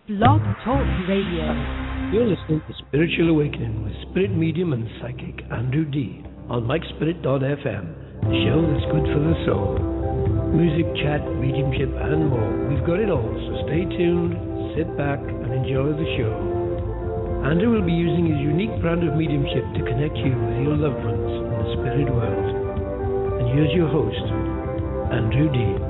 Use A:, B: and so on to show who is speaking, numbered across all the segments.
A: Blog Talk Radio.
B: You're listening to Spiritual Awakening with spirit medium and psychic Andrew D. on MikeSpirit.fm, the show that's good for the soul. Music, chat, mediumship, and more. We've got it all, so stay tuned, sit back, and enjoy the show. Andrew will be using his unique brand of mediumship to connect you with your loved ones in the spirit world. And here's your host, Andrew D.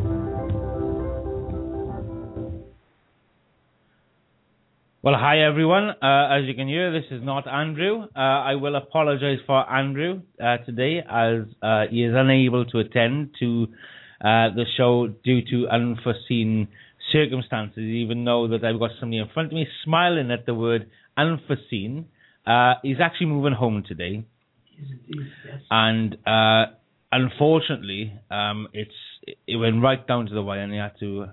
C: Well, hi everyone. As you can hear, this is not Andrew. I will apologize for Andrew today as he is unable to attend to the show due to unforeseen circumstances, even though that I've got somebody in front of me smiling at the word unforeseen. He's actually moving home today.
B: Yes.
C: And unfortunately, it went right down to the wire and he had to...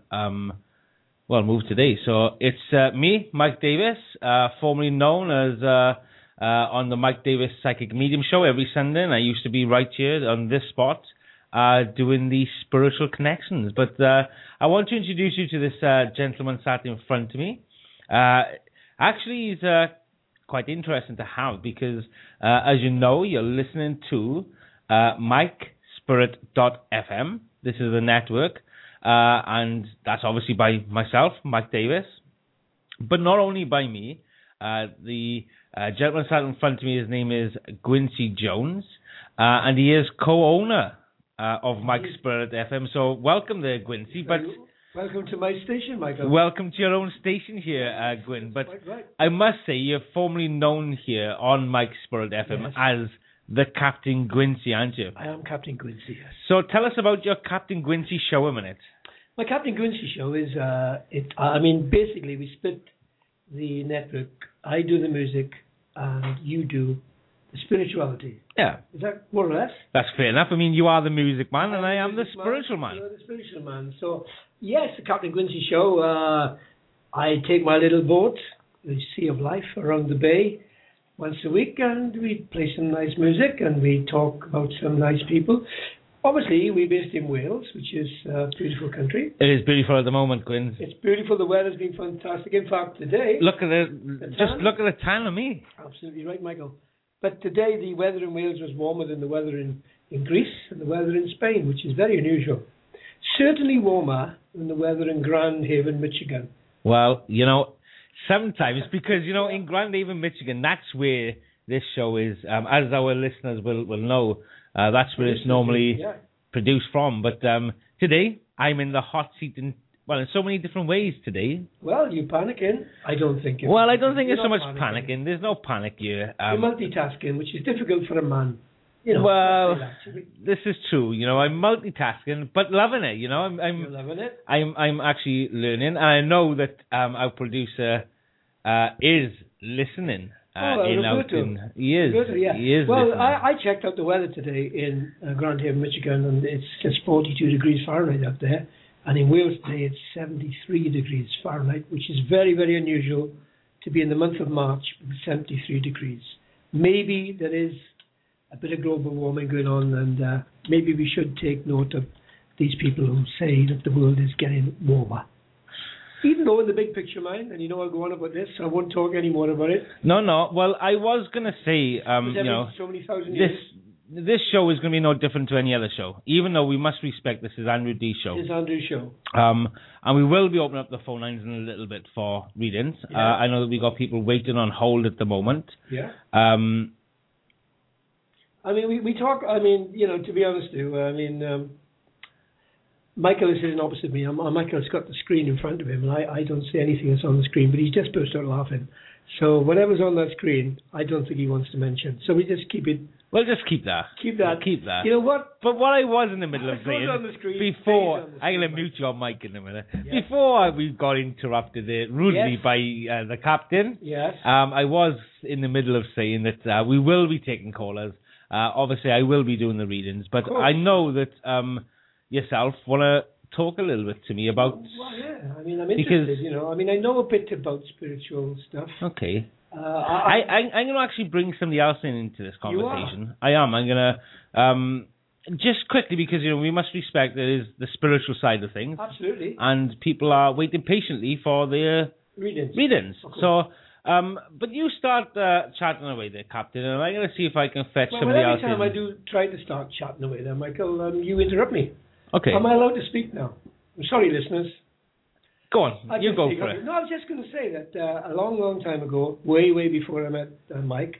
C: move today. So it's me, Mike Davis, formerly known as on the Mike Davis Psychic Medium Show every Sunday. And I used to be right here on this spot doing the spiritual connections. But I want to introduce you to this gentleman sat in front of me. Actually, he's quite interesting to have because, as you know, you're listening to MikeSpirit.fm. This is the network. And that's obviously by myself, Mike Davis, but not only by me. The gentleman sat in front of me, his name is Gwyncy Jones, and he is co-owner of Mike Spirit FM. So welcome there, Gwyncy. But
B: welcome to my station, Michael.
C: Welcome to your own station here, Gwyn. But
B: right.
C: I must say, you're formerly known here on Mike Spirit FM as the Captain Gwyncy, aren't you?
B: I am Captain Gwyncy, yes.
C: So tell us about your Captain Gwyncy show a minute.
B: My Captain Gwyncy show is, basically we split the network. I do the music and you do the spirituality.
C: Yeah.
B: Is that more or less?
C: That's fair enough. I mean, you are the music man and I am the spiritual man.
B: You're the spiritual man. So, yes, the Captain Gwyncy show. I take my little boat, the Sea of Life, around the bay once a week, and we play some nice music and we talk about some nice people. Obviously, we're based in Wales, which is a beautiful country.
C: It is beautiful at the moment, Gwyn.
B: It's beautiful. The weather's been fantastic. In fact, today...
C: Look at the tan of me.
B: Absolutely right, Michael. But today, the weather in Wales was warmer than the weather in Greece and the weather in Spain, which is very unusual. Certainly warmer than the weather in Grand Haven, Michigan.
C: Well, sometimes, because, in Grand Haven, Michigan, that's where this show is, as our listeners will know, that's where it's normally produced from. But today, I'm in the hot seat in so many different ways today.
B: Well, you're panicking. I don't think you're
C: I don't think there's so much panicking. There's no panic here.
B: You're multitasking, which is difficult for a man.
C: This is true. I'm multitasking, but loving it. I'm
B: You're loving it.
C: I'm actually learning, and I know that our producer is listening. He is. He is.
B: Well,
C: listening.
B: I checked out the weather today in Grand Haven, Michigan, and it's just 42 degrees Fahrenheit up there, and in Wales today it's 73 degrees Fahrenheit, which is very, very unusual to be in the month of March with 73 degrees. Maybe there is a bit of global warming going on, and maybe we should take note of these people who say that the world is getting warmer. Even though in the big picture, mind, and I'll go on about this, so I won't talk any more about it.
C: No. Well, I was going to say,
B: so many thousand years.
C: This show is going to be no different to any other show, even though we must respect this is Andrew D's show.
B: It is Andrew's show.
C: And we will be opening up the phone lines in a little bit for readings.
B: Yeah.
C: I know that we've got people waiting on hold at the moment.
B: Yeah. We talk, to be honest, Michael is sitting opposite me. Michael's got the screen in front of him, and I don't see anything that's on the screen, but he just burst out laughing. So whatever's on that screen, I don't think he wants to mention. So we just keep it.
C: We'll just keep that.
B: Keep that.
C: You
B: know what?
C: But what I was in the middle of saying,
B: on the screen,
C: before, I'm going to mute your mic in a minute. Yes. Before we got interrupted rudely by the captain,
B: yes.
C: I was in the middle of saying that we will be taking callers. Obviously, I will be doing the readings, but I know that yourself want to talk a little bit to me about...
B: Well, yeah. I'm interested, I know a bit about spiritual stuff.
C: Okay. I'm going to actually bring somebody else into this conversation. I am. I'm going to... just quickly, because, we must respect there is the spiritual side of things.
B: Absolutely.
C: And people are waiting patiently for their
B: Readings. Okay.
C: So, but you start chatting away there, Captain, and I'm going to see if I can fetch somebody else in.
B: Every time I do try to start chatting away there, Michael, you interrupt me.
C: Okay.
B: Am I allowed to speak now? I'm sorry, listeners.
C: Go on. You go for it.
B: No, I was just going to say that a long time ago, way before I met Mike,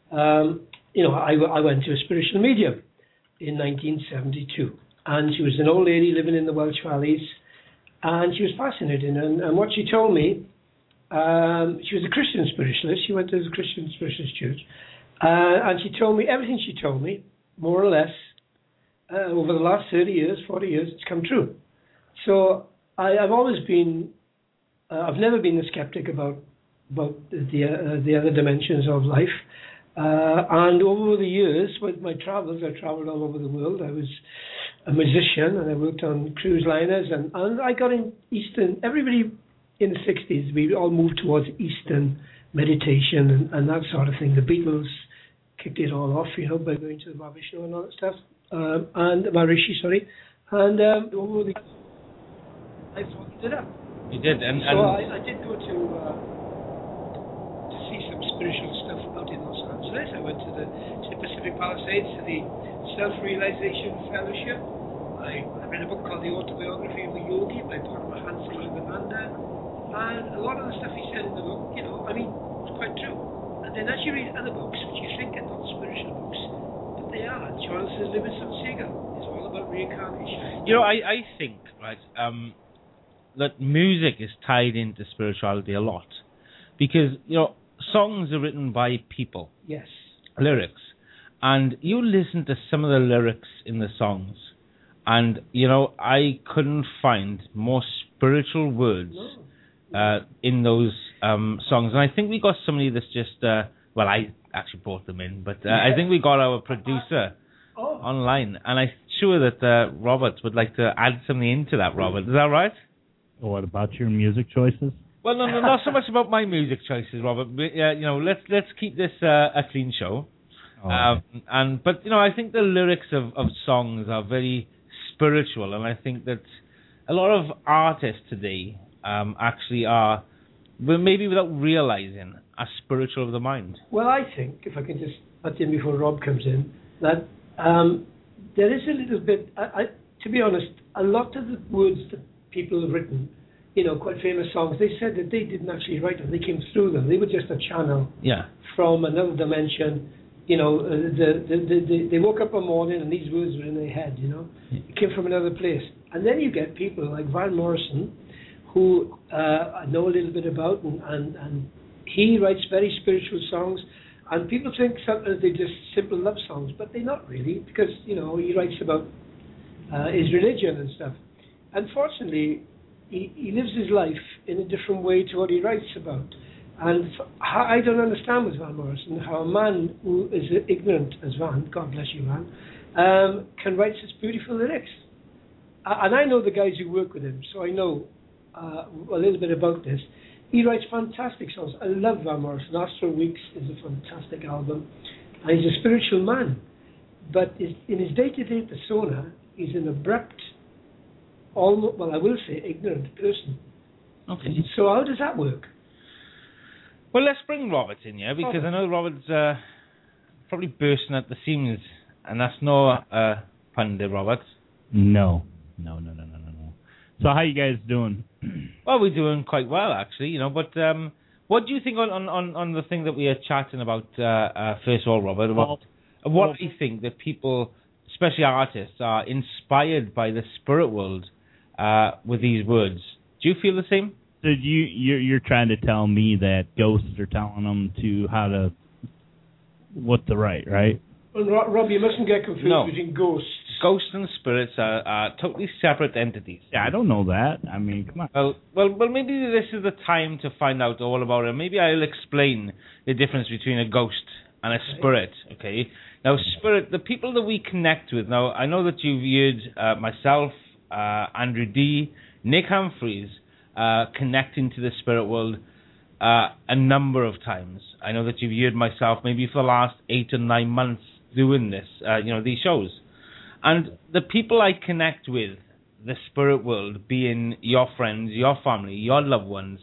B: I went to a spiritual medium in 1972. And she was an old lady living in the Welsh Valleys. And she was fascinating. And what she told me, she was a Christian spiritualist. She went to a Christian spiritualist church. And she told me, everything she told me, more or less, over the last 30 years, 40 years, it's come true. So I've always been, I've never been a skeptic about the other dimensions of life. And over the years, with my travels, I traveled all over the world. I was a musician and I worked on cruise liners and I got in Eastern, everybody in the 60s, we all moved towards Eastern meditation and that sort of thing. The Beatles kicked it all off, by going to the Maharishi and all that stuff. And Maharishi, sorry. And over the I followed it up.
C: You did, and
B: so I did go to see some spiritual stuff out in Los Angeles. I went to the Pacific Palisades, to the Self-Realization Fellowship. I read a book called The Autobiography of a Yogi by Paramahansa Yogananda. And a lot of the stuff he said in the book, was quite true. And then as you read other books, which you think are not spiritual books, but they are. Jonathan Livingston Seagull is all about reincarnation.
C: I think, right, that music is tied into spirituality a lot. Because, songs are written by people.
B: Yes.
C: Lyrics. And you listen to some of the lyrics in the songs, and, I couldn't find more spiritual words in those songs. And I think we got somebody that's just, I actually brought them in, but I think we got our producer online, and I'm sure that Robert would like to add something into that, Robert. Is that right?
A: What about your music choices?
C: Well, no, not so much about my music choices, Robert. Let's keep this a clean show. But I think the lyrics of songs are very spiritual, and I think that a lot of artists today actually are, maybe without realizing, are spiritual of the mind.
B: Well, I think, if I can just butt in before Rob comes in, that there is a little bit, to be honest, a lot of the words that people have written, quite famous songs, they said that they didn't actually write them, they came through them. They were just a channel from another dimension. They woke up one morning and these words were in their head, It came from another place. And then you get people like Van Morrison, who I know a little bit about, and he writes very spiritual songs. And people think sometimes they're just simple love songs, but they're not really, because, he writes about his religion and stuff. Unfortunately, he lives his life in a different way to what he writes about. And I don't understand with Van Morrison how a man who is ignorant as Van, God bless you, Van, can write such beautiful lyrics. And I know the guys who work with him, so I know a little bit about this. He writes fantastic songs. I love Van Morrison. Astral Weeks is a fantastic album. And he's a spiritual man. But in his day-to-day persona, he's an abrupt, almost, I will say, ignorant person.
C: Okay.
B: So how does that work?
C: Well, let's bring Robert in here, because I know Robert's probably bursting at the seams, and that's no pun there, Robert.
A: No. So how you guys doing?
C: Well, we're doing quite well, actually, But what do you think on the thing that we are chatting about, first of all, Robert, about what do you think that people, especially artists, are inspired by the spirit world with these words? Do you feel the same?
A: So you're trying to tell me that ghosts are telling them what to write, right?
B: Well, Rob, you mustn't get confused between ghosts.
C: Ghosts and spirits are totally separate entities.
A: Yeah, I don't know that. I mean, come on.
C: Well, maybe this is the time to find out all about it. Maybe I'll explain the difference between a ghost and a spirit, okay? Now, spirit, the people that we connect with, now, I know that you've heard myself, Andrew D., Nick Humphreys, connecting to the spirit world a number of times. I know that you've heard myself maybe for the last 8 or 9 months doing this, these shows. And the people I connect with, the spirit world, being your friends, your family, your loved ones,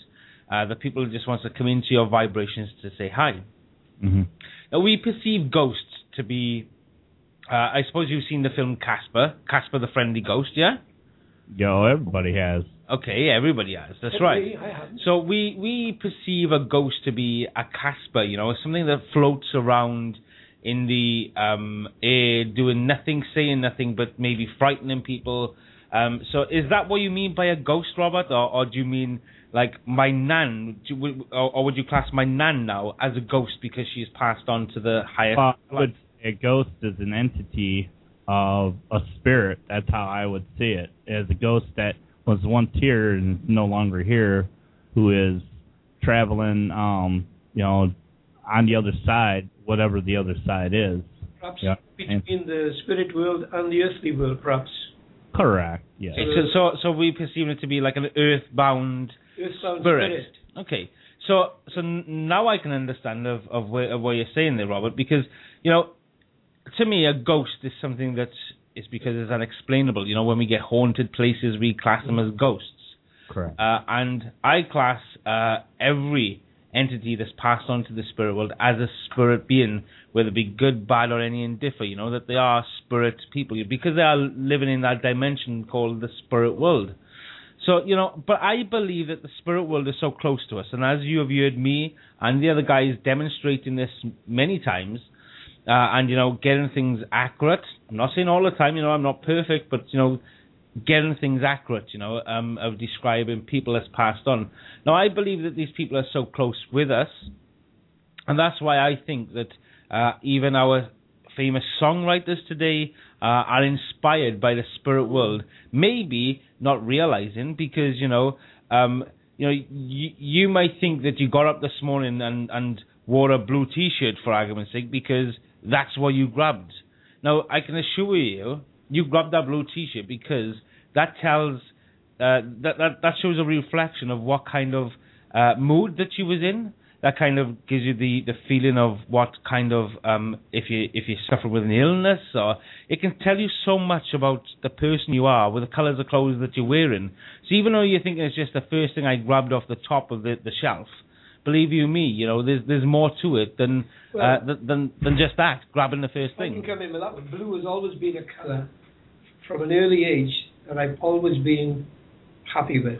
C: the people who just wants to come into your vibrations to say hi.
A: Mm-hmm.
C: Now, we perceive ghosts to be, I suppose you've seen the film Casper the Friendly Ghost, yeah?
A: Yo, everybody has.
C: Okay, everybody has, that's right.
B: I haven't.
C: So we perceive a ghost to be a Casper, something that floats around in the air, doing nothing, saying nothing, but maybe frightening people. So is that what you mean by a ghost, Robert? Or do you mean like my nan, or would you class my nan now as a ghost because she's passed on to the higher?
A: I would say a ghost is an entity of a spirit. That's how I would see it. As a ghost that was once here and is no longer here, who is traveling, on the other side, whatever the other side is.
B: Perhaps between the spirit world and the earthly world, perhaps.
A: Correct. Yes.
C: So we perceive it to be like an earthbound spirit. Okay. So now I can understand of what you're saying there, Robert, because to me a ghost is something that is because it's unexplainable. When we get haunted places, we class them as ghosts.
A: Correct.
C: And I class every entity that's passed on to the spirit world as a spirit being, whether it be good, bad, or any indifferent, that they are spirit people, because they are living in that dimension called the spirit world. So, but I believe that the spirit world is so close to us, and as you have heard me and the other guys demonstrating this many times, and, getting things accurate. I'm not saying all the time, I'm not perfect, but, getting things accurate, of describing people as passed on. Now, I believe that these people are so close with us, and that's why I think that even our famous songwriters today are inspired by the spirit world, maybe not realizing, because, you might think that you got up this morning and wore a blue T-shirt, for argument's sake, because that's what you grabbed. Now, I can assure you, you grabbed that blue T-shirt because that tells, that shows a reflection of what kind of mood that you was in. That kind of gives you the feeling of what kind of, if you suffer with an illness, or it can tell you so much about the person you are with the colours of clothes that you're wearing. So even though you're thinking it's just the first thing I grabbed off the top of the shelf, believe you me, there's more to it than just that, grabbing the first thing.
B: I can come in with that one. Blue has always been a colour from an early age that I've always been happy with,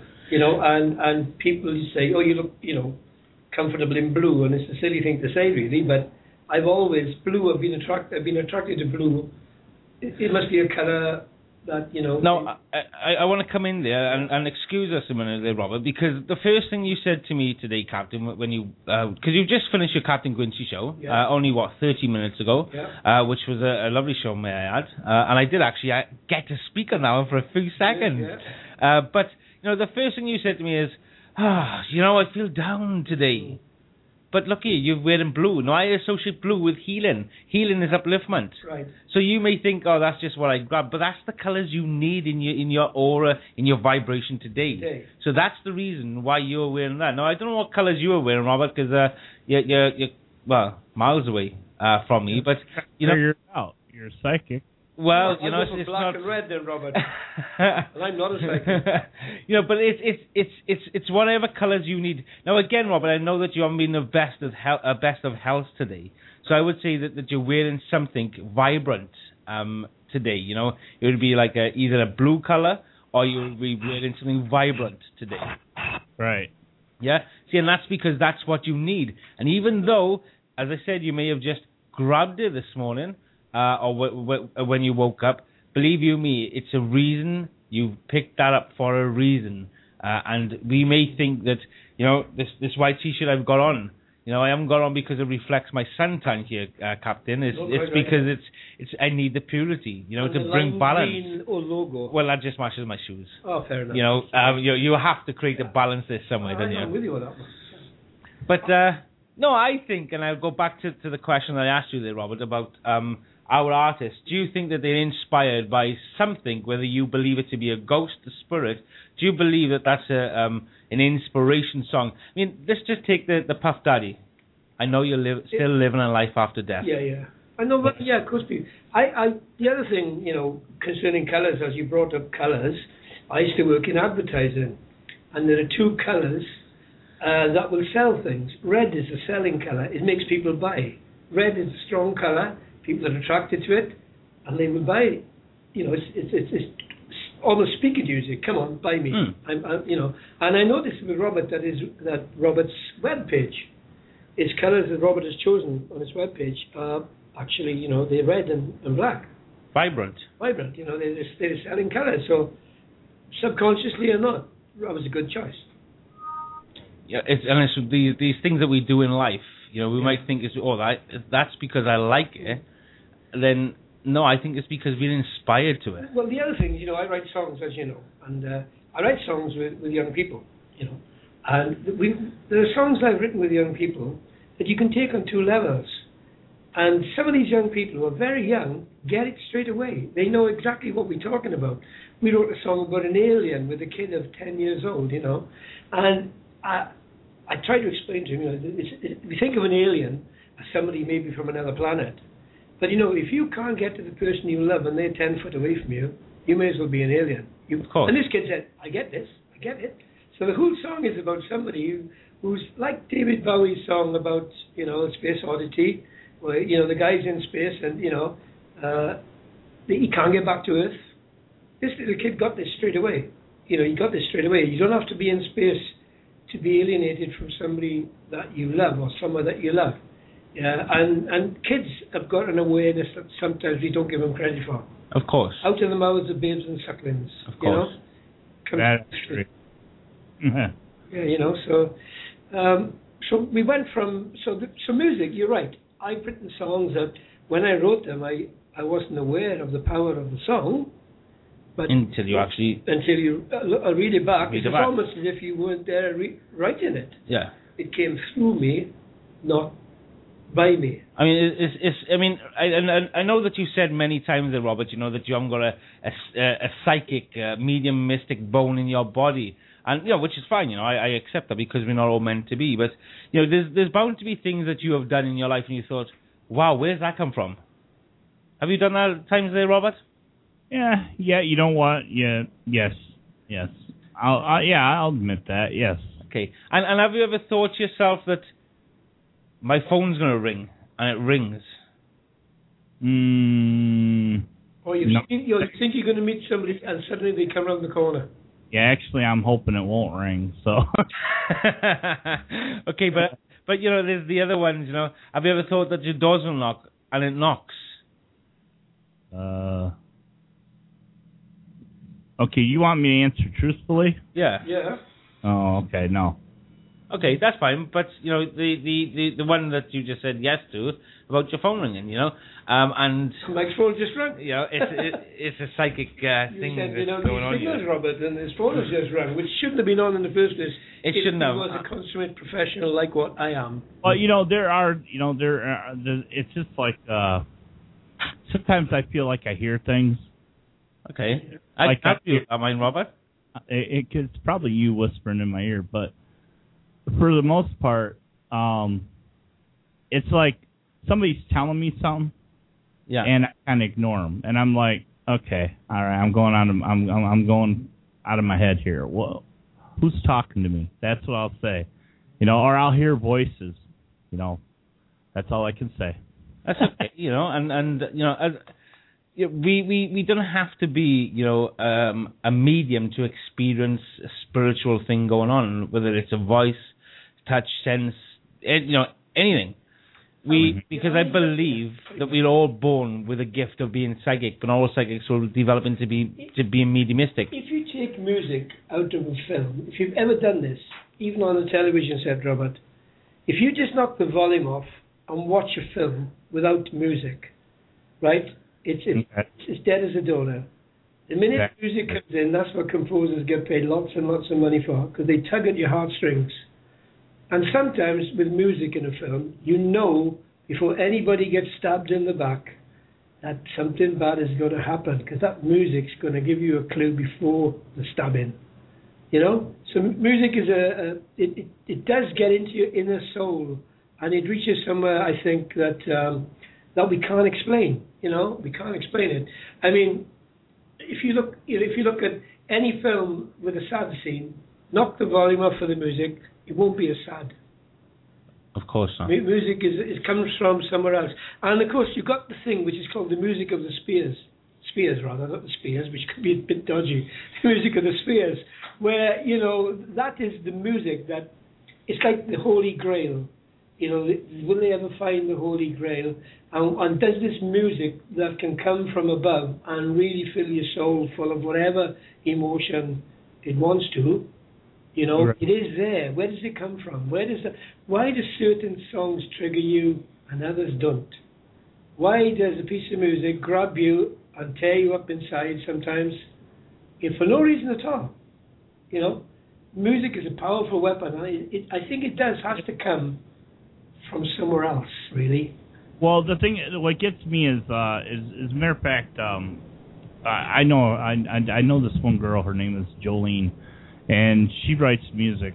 B: and people say, oh, you look, comfortable in blue, and it's a silly thing to say, really, but I've been attracted to blue. It must be a colour that,
C: Now, I want to come in there and excuse us a minute there, Robert, because the first thing you said to me today, Captain, when you, because you've just finished your Captain Quincy show, only, 30 minutes ago, which was a lovely show, may I add, and I did actually get to speak on that one for a few seconds. But, the first thing you said to me is, I feel down today. But look here, you're wearing blue. Now, I associate blue with healing. Healing is upliftment.
B: Right.
C: So you may think, oh, that's just what I grabbed. But that's the colours you need in your aura, in your vibration today. So that's the reason why you're wearing that. Now, I don't know what colours you were wearing, Robert, because you're miles away from me. But,
A: You're out. You're psychic.
C: Well,
B: it's black and red then, Robert. And I'm not a psychic.
C: But it's whatever colours you need. Now again, Robert, I know that you haven't been the best of health today, so I would say that you're wearing something vibrant today. It would be like either a blue colour or you would be wearing something vibrant today.
A: Right.
C: Yeah. See, and that's because that's what you need. And even though, as I said, you may have just grabbed it this morning. Or when you woke up, believe you me, it's a reason. You've picked that up for a reason. And we may think that, this white T-shirt I've got on, I haven't got on because it reflects my suntan here, Captain. It's because it's I need the purity, to bring balance.
B: Green or logo.
C: Well, that just matches my shoes.
B: Oh, fair enough.
C: You have to create a balance there somewhere, don't you?
B: I'm with you on that one.
C: But no, I think, and I'll go back to the question I asked you there, Robert, about our artists. Do you think that they're inspired by something, whether you believe it to be a ghost, a spirit? Do you believe that that's an inspiration song? I mean, let's just take the Puff Daddy. I know you're still living a life after death.
B: Yeah. I know, but yeah, of course. The other thing, concerning colours, as you brought up colours, I used to work in advertising, and there are two colours that will sell things. Red is a selling colour. It makes people buy. Red is a strong colour. People are attracted to it, and they will buy it. It's almost speaker music. Come on, buy me. I'm, and I noticed with Robert that Robert's web page, his colours that Robert has chosen on his web page are actually, they're red and black.
C: Vibrant.
B: They're selling colours. So subconsciously or not, that was a good choice.
C: Yeah, it's these things that we do in life. We might think that's because I like it. Then no, I think it's because we're inspired to it.
B: Well, the other thing, I write songs, as you know, and I write songs with young people, and there are songs I've written with young people that you can take on two levels. And some of these young people who are very young get it straight away. They know exactly what we're talking about. We wrote a song about an alien with a kid of 10 years old, and I try to explain to him, we think of an alien as somebody maybe from another planet. But, if you can't get to the person you love and they're 10 foot away from you, you may as well be an alien.
C: Of course.
B: And this kid said, I get this, I get it. So the whole song is about somebody who's like David Bowie's song about, Space Oddity, where, the guy's in space and, he can't get back to Earth. This little kid got this straight away. He got this straight away. You don't have to be in space to be alienated from somebody that you love or somewhere that you love. And kids have got an awareness that sometimes we don't give them credit for.
C: Of course.
B: Out of the mouths of babes and sucklings.
C: Of course.
A: That's true.
B: Yeah, so we went from so music. You're right. I've written songs that when I wrote them, I wasn't aware of the power of the song. But until you read it back, it's almost as if you weren't there writing it.
C: Yeah.
B: It came through me, not by me.
C: I mean, I know that you said many times there, Robert, that you haven't got a psychic, medium mystic bone in your body. And, which is fine, I accept that because we're not all meant to be. But, there's bound to be things that you have done in your life and you thought, wow, where's that come from? Have you done that at times there, Robert?
A: Yeah, you know what? Yeah, yes. I'll admit that, yes.
C: Okay. And have you ever thought to yourself that my phone's going to ring, and it rings?
B: Or you think you're going to meet somebody and suddenly they come around the corner?
A: Yeah, actually, I'm hoping it won't ring, so.
C: Okay, but there's the other ones, Have you ever thought that your doors will knock, and it knocks?
A: Okay, you want me to answer truthfully?
C: Yeah.
B: Yeah.
A: Oh, okay, no.
C: Okay, that's fine. But the one that you just said yes to about your phone ringing, and
B: Mike's phone just rang.
C: It's a psychic thing that's going on here.
B: Robert, and his phone has just rang, which shouldn't have been on in the first place.
C: It shouldn't have.
B: He was a consummate professional like what I am.
A: Well, it's just like sometimes I feel like I hear things.
C: Okay, I can't feel that, mine, Robert.
A: It's probably you whispering in my ear, but for the most part, it's like somebody's telling me something, and I kind of ignore them, and I'm like, okay, all right, I'm going out of my head here. Well, who's talking to me? That's what I'll say, or I'll hear voices, That's all I can say.
C: That's okay, we don't have to be, a medium to experience a spiritual thing going on, whether it's a voice, touch, sense, anything. Because I believe that we're all born with a gift of being psychic, but all psychics will develop into being mediumistic.
B: If you take music out of a film, if you've ever done this, even on a television set, Robert, if you just knock the volume off and watch a film without music, right? It's dead as a doornail. The minute music comes in, that's what composers get paid lots and lots of money for, because they tug at your heartstrings. And sometimes with music in a film, before anybody gets stabbed in the back, that something bad is going to happen, because that music's going to give you a clue before the stabbing. So music is it does get into your inner soul, and it reaches somewhere, I think, that we can't explain. We can't explain it. I mean, if you look at any film with a sad scene, knock the volume off for the music, it won't be as sad.
C: Of course not.
B: Music it comes from somewhere else. And of course, you've got the thing which is called the music of the spheres. Spheres, rather, not the spears, which could be a bit dodgy. The music of the spheres, where, you know, that is the music that, it's like the Holy Grail. You know, will they ever find the Holy Grail? And does this music that can come from above and really fill your soul full of whatever emotion it wants to, you know,
A: right.
B: It is there. Where does it come from? Why do certain songs trigger you and others don't? Why does a piece of music grab you and tear you up inside sometimes, for no reason at all? You know, music is a powerful weapon. I think it has to come from somewhere else, really.
A: Well, the thing, what gets me is a matter of fact, I know this one girl. Her name is Jolene, and she writes music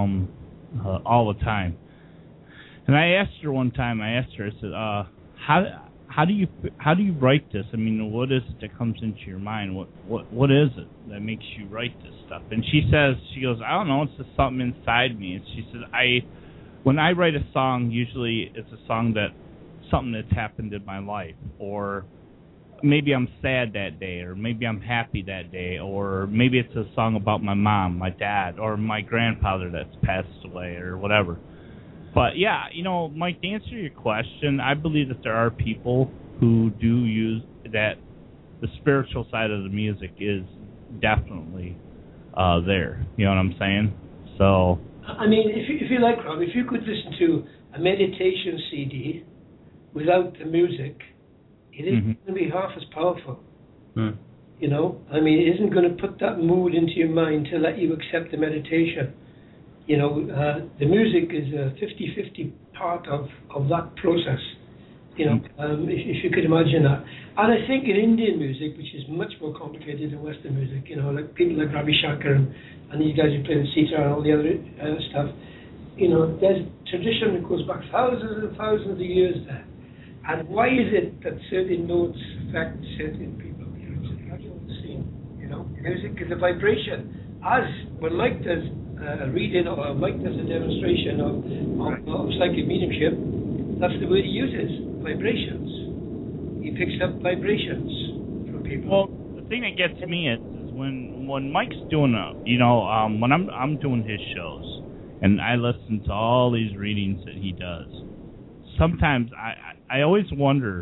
A: all the time. And I asked her one time. I said, how do you write this? I mean, what is it that comes into your mind? What is it that makes you write this stuff? And she goes, I don't know. It's just something inside me. And she said, when I write a song, usually it's a song something that's happened in my life, or maybe I'm sad that day, or maybe I'm happy that day, or maybe it's a song about my mom, my dad, or my grandfather that's passed away, or whatever. But yeah, you know, Mike, to answer your question, I believe that there are people who do use that. The spiritual side of the music is definitely there. You know what I'm saying? So,
B: I mean, if you like, Rob, if you could listen to a meditation CD without the music, it isn't going to be half as powerful. You know, I mean, it isn't going to put that mood into your mind to let you accept the meditation. You know, the music is a 50-50 part of that process. You know, if you could imagine that. And I think in Indian music, which is much more complicated than Western music, you know, like people like Ravi Shankar and these guys who play the sitar and all the other stuff, you know, there's tradition that goes back thousands and thousands of years there. And why is it that certain notes affect certain people? You know, it's like all the same. You know, music is a vibration. As when Mike does a reading or Mike does a demonstration of psychic mediumship, that's the word he uses, vibrations. He picks up vibrations from people.
A: Well, the thing that gets me is when Mike's doing when I'm doing his shows and I listen to all these readings that he does, sometimes I always wonder,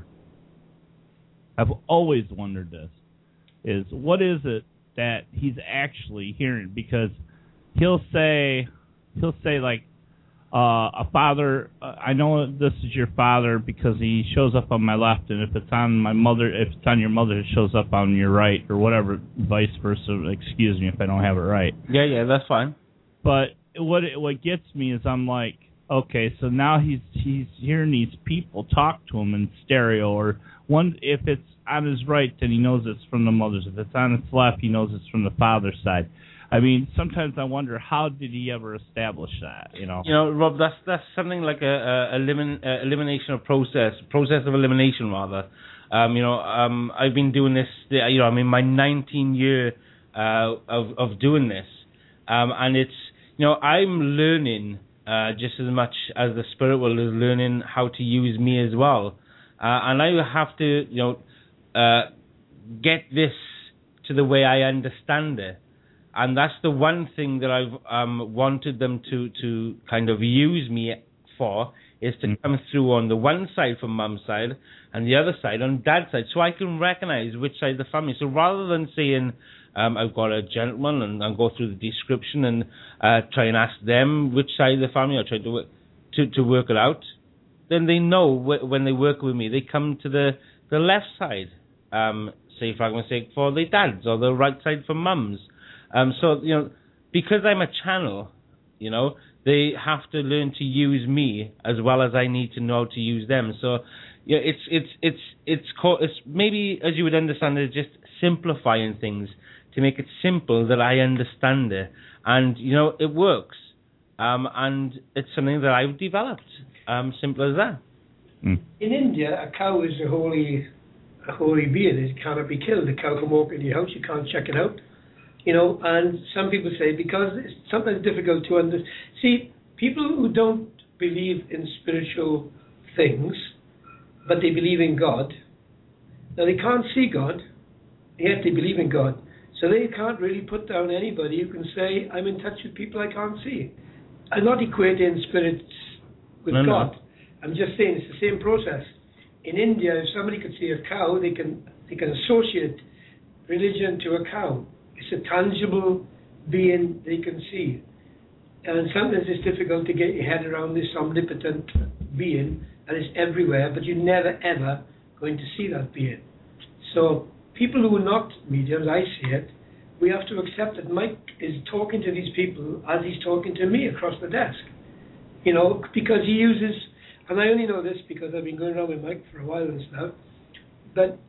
A: I've always wondered this, is what is it that he's actually hearing? Because he'll say like, a father, I know this is your father because he shows up on my left, and if it's on my mother, if it's on your mother, it shows up on your right, or whatever, vice versa. Excuse me if I don't have it right.
C: Yeah, that's fine.
A: But what gets me is I'm like, okay, so now he's hearing these people talk to him in stereo, or if it's on his right, then he knows it's from the mother's. If it's on his left, he knows it's from the father's side. I mean, sometimes I wonder, how did he ever establish that? You know,
C: Rob, that's something like elimination of process of elimination rather. I've been doing this. I'm in my 19th year of doing this, and it's I'm learning just as much as the spirit world is learning how to use me as well, and I have to get this to the way I understand it. And that's the one thing that I've wanted them to kind of use me for, is to come through on the one side from Mum's side and the other side on Dad's side, so I can recognize which side of the family. So rather than saying I've got a gentleman and go through the description and try and ask them which side of the family, or try to work it out, then they know when they work with me, they come to the left side, say for argument's sake, for the dads, or the right side for Mum's. So because I'm a channel, they have to learn to use me as well as I need to know how to use them. So it's maybe, as you would understand, it's just simplifying things to make it simple that I understand it, and it works, and it's something that I've developed. Simple as that.
B: In India, a cow is a holy being. It cannot be killed. A cow can walk into your house. You can't check it out. And some people say, because it's sometimes difficult to understand. See, people who don't believe in spiritual things, but they believe in God. Now they can't see God, yet they believe in God. So they can't really put down anybody who can say, I'm in touch with people I can't see. I'm not equating spirits with God. No. I'm just saying it's the same process. In India, if somebody could see a cow, they can associate religion to a cow. It's a tangible being they can see. And sometimes it's difficult to get your head around this omnipotent being, and it's everywhere, but you're never ever going to see that being. So people who are not mediums, I see it, we have to accept that Mike is talking to these people as he's talking to me across the desk. You know, because he uses, and I only know this because I've been going around with Mike for a while now, but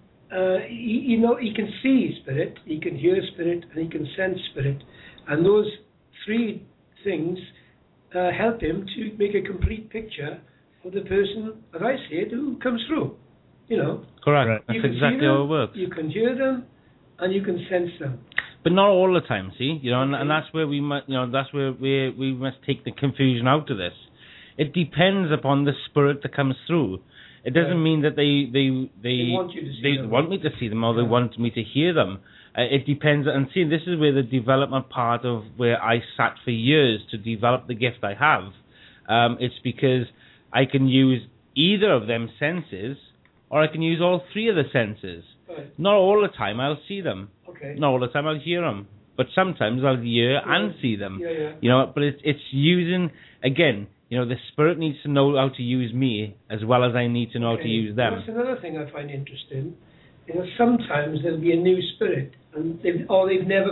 B: he can see spirit, he can hear spirit, and he can sense spirit. And those three things help him to make a complete picture of the person, as I see it, who comes through. You know,
C: correct. That's exactly how it works.
B: You can hear them, and you can sense them.
C: But not all the time, see, you know, and that's where we must, you know, that's where we must take the confusion out of this. It depends upon the spirit that comes through. It doesn't mean that they
B: want you to see them.
C: Want me to see them or they want me to hear them. It depends, and see, this is where the development part of where I sat for years to develop the gift I have. It's because I can use either of them senses, or I can use all three of the senses. Right. Not all the time I'll see them.
B: Okay.
C: Not all the time I'll hear them. But sometimes I'll hear and see them.
B: Yeah.
C: You know, but it's using, again, you know, the spirit needs to know how to use me as well as I need to know how to use them.
B: That's another thing I find interesting. You know, sometimes there'll be a new spirit, and they've never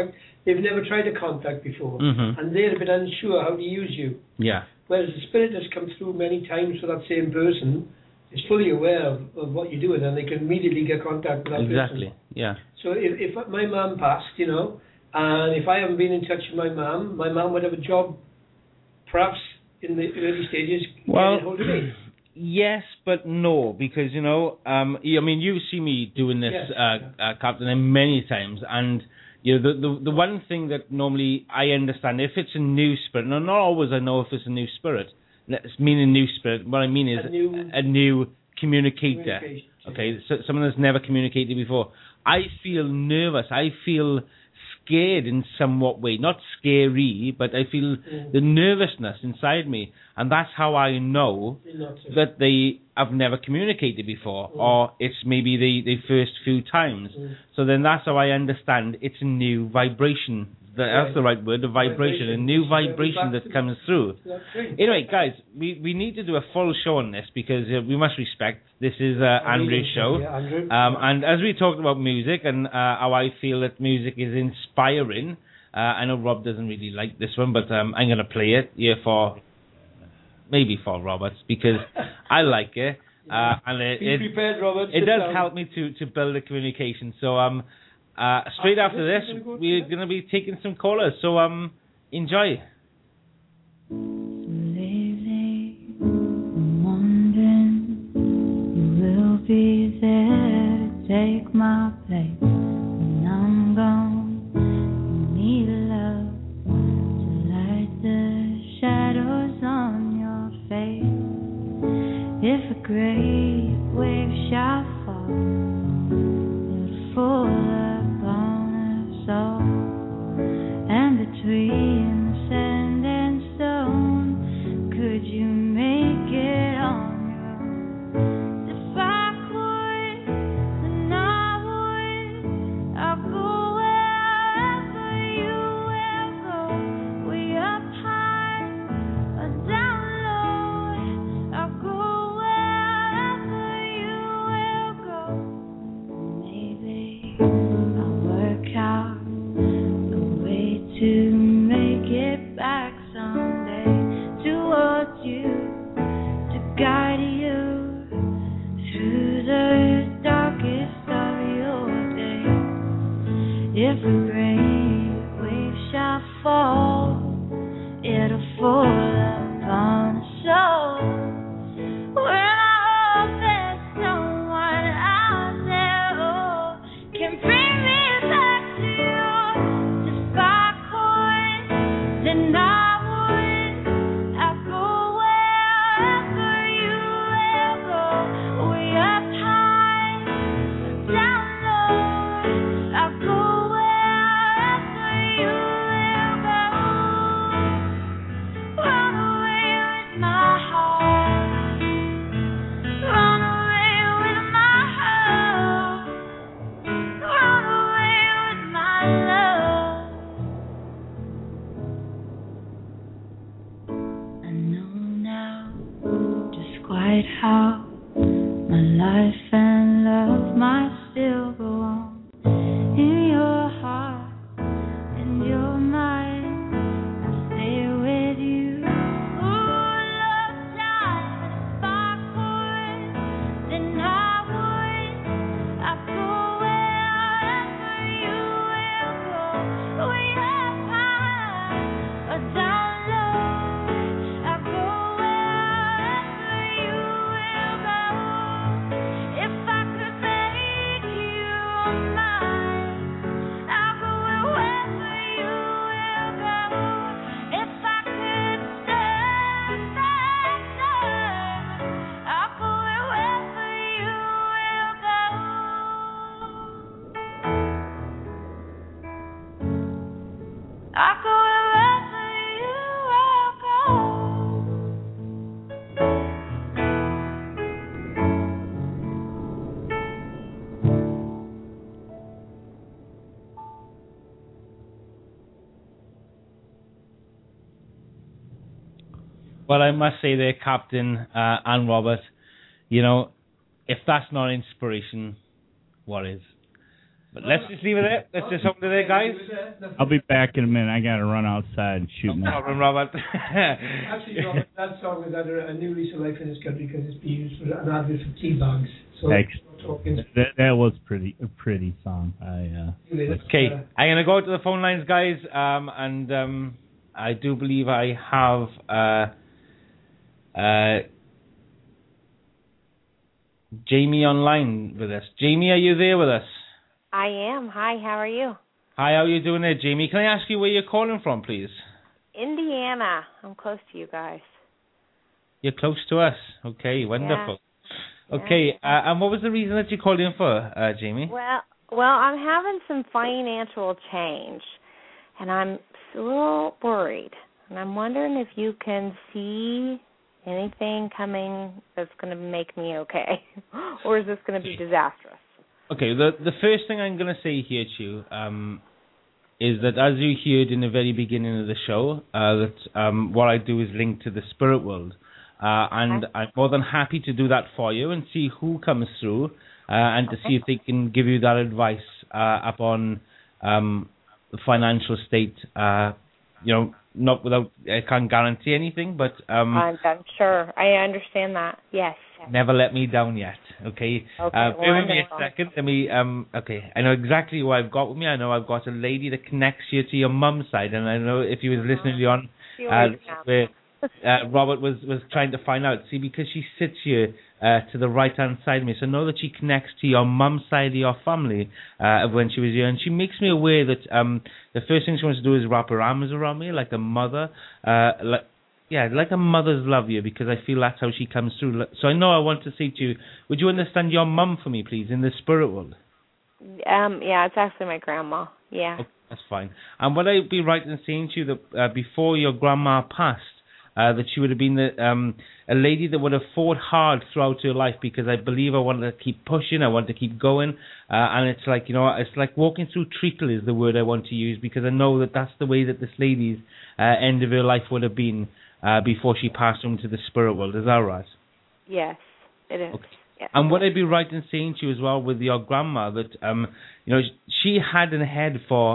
B: tried to contact before, and they're a bit unsure how to use you.
C: Yeah.
B: Whereas the spirit has come through many times for that same person, is fully aware of what you're doing, and they can immediately get contact with that person.
C: Exactly. Yeah.
B: So if my mum passed, you know, and if I haven't been in touch with my mum would have a job, perhaps in the early stages, getting hold of me.
C: Yes, but no, because, you know, I mean, you see me doing this, Captain, many times, and, you know, the one thing that normally I understand, if it's a new spirit, not always I know if it's a new spirit, meaning new spirit, what I mean is a new communicator. Okay, so someone that's never communicated before. I feel nervous, I feel scared in somewhat way, not scary, but I feel the nervousness inside me, and that's how I know that they have never communicated before, or it's maybe the first few times. So then that's how I understand it's a new vibration. That's the right word, a vibration, a new vibration that comes through. Anyway, guys, we need to do a full show on this because we must respect this is Andrew's show.
B: Yeah, Andrew.
C: And as we talked about music and how I feel that music is inspiring, I know Rob doesn't really like this one, but I'm going to play it here maybe for Robert because I like it. And
B: Be prepared, Robert.
C: It does help me to build a communication. So straight after this, we're going to be taking some callers. So enjoy.
D: Lately, I'm wondering who will be there to take my place when I'm gone. You need love to light the shadows on your face. If a great wave shall fall, it'll fall and between the sand and stone, could you make it on your own? If I could, then I would. I'll go wherever you will go. Way up high or down low. I'll go wherever you will go. Maybe I'll work out to make it back someday towards you, to guide you through the darkest of your days. If a great wave shall fall, it'll fall upon a soul. When I hope there's someone out there who can bring me back to you. Then I would, despite how my life and love might still go on in your heart and your mind. I'll stay with you. Ooh, love time and spark for it. Then I would. I go wherever you will go. We have high or down low. I go wherever you will go. If I could make you mine, I'll go wherever you will go. If I could stand back there, I'll go wherever you will go. I'll go wherever you will go.
C: Well, I must say there, Captain and Robert, you know, if that's not inspiration, what is? But let's just leave it there. Let's just hold it there, guys.
A: I'll be back in a minute. I got to run outside and shoot
C: No
A: my...
C: problem, Robert.
B: Actually, Robert, that song is under a new lease of life in this country because it's being used for an advert for tea bags. So
A: Thanks.
B: we're talking.
A: That was a pretty song.
C: Okay, I'm going to go to the phone lines, guys, and I do believe I have Jamie online with us. Jamie, are you there with us?
E: I am. Hi, how are you?
C: Hi, how are you doing there, Jamie? Can I ask you where you're calling from, please?
E: Indiana. I'm close to you guys.
C: You're close to us. Okay, wonderful.
E: Yeah.
C: Okay, and what was the reason that you called in for, Jamie?
E: Well, I'm having some financial change, and I'm a little worried. And I'm wondering if you can see anything coming that's going to make me okay, or is this going to be disastrous?
C: Okay, the first thing I'm going to say here to you is that, as you heard in the very beginning of the show, that what I do is link to the spirit world. And I'm more than happy to do that for you and see who comes through and to see if they can give you that advice upon the financial state. You know, not without, I can't guarantee anything, but...
E: I'm sure. I understand that. Yes.
C: Never let me down yet, okay? Bear with me a second. Let me, okay, I know exactly who I've got with me. I know I've got a lady that connects you to your mum's side, and I know if you was listening on, where Robert was trying to find out, see, because she sits here to the right-hand side of me, so know that she connects to your mum's side of your family when she was here, and she makes me aware that the first thing she wants to do is wrap her arms around me like a mother, like a mother's love you, because I feel that's how she comes through. So I know I want to say to you, would you understand your mum for me, please, in the spirit world?
E: Yeah, it's actually my grandma. Yeah.
C: Okay, that's fine. And would I be right in saying to you that before your grandma passed, that she would have been a lady that would have fought hard throughout her life, because I believe I wanted to keep pushing, I want to keep going, and it's like, you know, it's like walking through treacle is the word I want to use, because I know that that's the way that this lady's end of her life would have been before she passed on to the spirit world. Is that right?
E: Yes, it is.
C: Okay.
E: Yes.
C: And would I be right in saying to you as well with your grandma that you know, she had in head for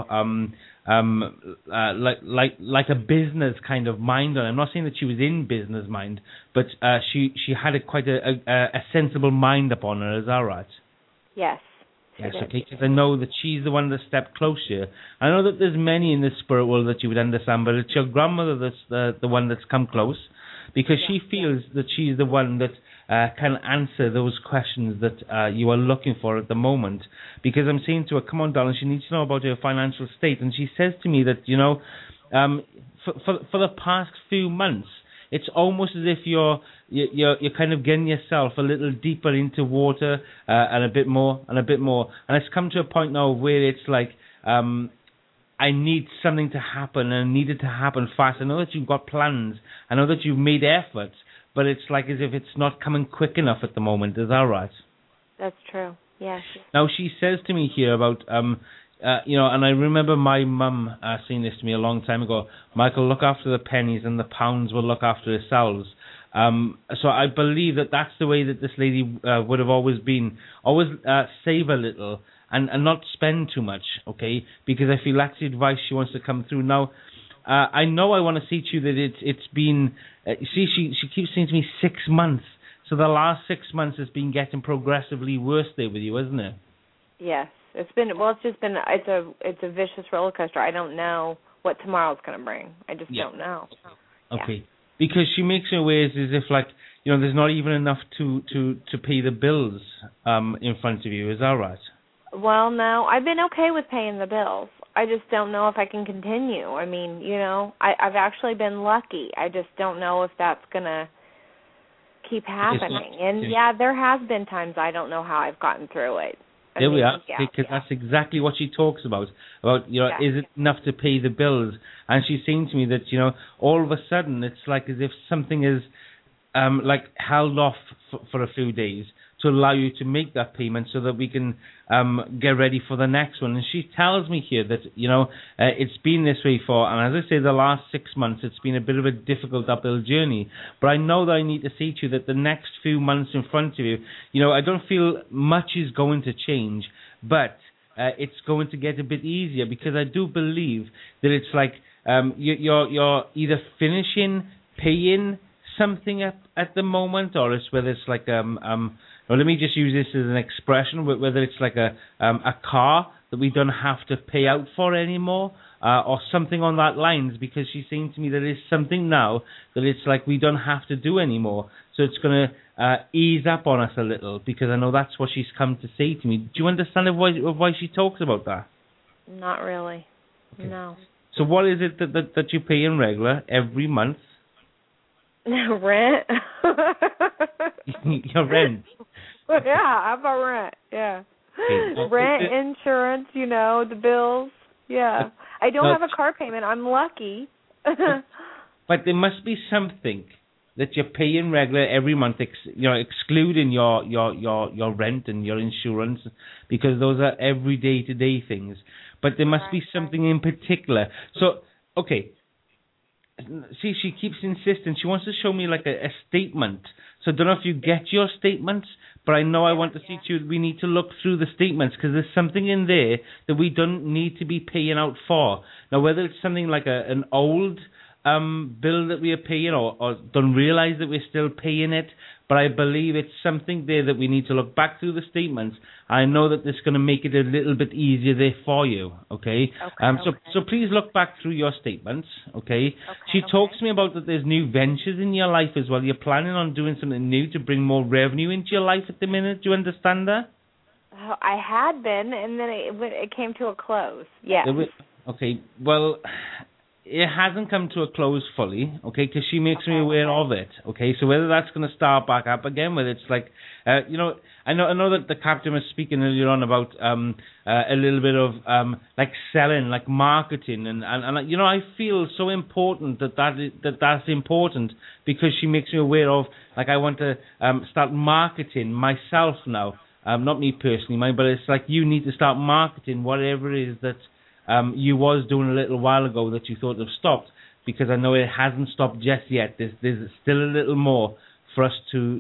C: like a business kind of mind on it. I'm not saying that she was in business mind, but she had quite a sensible mind upon her. Is that right?
E: Yes.
C: Yes, okay, because I know that she's the one that stepped closer. I know that there's many in this spirit world that you would understand, but it's your grandmother that's the one that's come close, because she feels that she's the one that can answer those questions that you are looking for at the moment. Because I'm saying to her, come on, darling, she needs to know about her financial state. And she says to me that, you know, for the past few months, it's almost as if you're kind of getting yourself a little deeper into water and a bit more and a bit more. And it's come to a point now where it's like, I need something to happen, and I need it to happen fast. I know that you've got plans. I know that you've made efforts, but it's like as if it's not coming quick enough at the moment. Is that right?
E: That's true. Yes.
C: Now, she says to me here about, you know, and I remember my mum saying this to me a long time ago, Michael, look after the pennies and the pounds will look after themselves. So I believe that that's the way that this lady would have always been. Always save a little and not spend too much, okay? Because I feel that's the advice she wants to come through. Now, I know I want to see to you that it's been... she keeps saying to me 6 months. So the last 6 months has been getting progressively worse there with you, isn't it?
E: Yes. It's a vicious roller coaster. I don't know what tomorrow's going to bring. I just don't know.
C: Okay.
E: Yeah.
C: Because she makes it aware as if, like, you know, there's not even enough to pay the bills in front of you. Is that right?
E: Well, no. I've been okay with paying the bills. I just don't know if I can continue. I mean, you know, I've actually been lucky. I just don't know if that's going to keep happening. And, there has been times I don't know how I've gotten through it.
C: There we are, because that's exactly what she talks about, you know, is it enough to pay the bills? And she's saying to me that, you know, all of a sudden it's like as if something is like held off for a few days to allow you to make that payment so that we can get ready for the next one. And she tells me here that, you know, it's been this way for, and as I say, the last 6 months, it's been a bit of a difficult uphill journey. But I know that I need to say to you that the next few months in front of you, you know, I don't feel much is going to change, but it's going to get a bit easier because I do believe that it's like you're either finishing paying something at the moment, or it's whether it's like well, let me just use this as an expression, whether it's like a car that we don't have to pay out for anymore, or something on that lines, because she's saying to me that there's something now that it's like we don't have to do anymore. So it's going to ease up on us a little, because I know that's what she's come to say to me. Do you understand why she talks about that?
E: Not really. Okay. No.
C: So what is it that you pay in regular every month?
E: Rent.
C: Your rent.
E: Yeah, how about rent? Yeah. Okay. Rent, insurance, you know, the bills. Yeah. I don't have a car payment. I'm lucky.
C: But there must be something that you're paying regular every month, you know, excluding your rent and your insurance, because those are every day-to-day things. But there must be something in particular. So, okay. See, she keeps insisting. She wants to show me like a statement. So I don't know if you get your statements, but I know I want to see to you. We need to look through the statements because there's something in there that we don't need to be paying out for. Now, whether it's something like an old bill that we are paying or don't realize that we're still paying it, but I believe it's something there that we need to look back through the statements. I know that this is going to make it a little bit easier there for you, okay? So please look back through your statements, okay? She talks to me about that there's new ventures in your life as well. You're planning on doing something new to bring more revenue into your life at the minute. Do you understand that?
E: I had been, and then it came to a close, yes.
C: Okay, well... It hasn't come to a close fully, okay, because she makes me aware of it, okay? So whether that's going to start back up again, whether it's like, you know, I know that the captain was speaking earlier on about a little bit of like selling, like marketing, and you know, I feel so important that's important, because she makes me aware of, like, I want to start marketing myself now, not me personally, but it's like you need to start marketing whatever it is that you was doing a little while ago that you thought have stopped, because I know it hasn't stopped just yet. There's still a little more for us to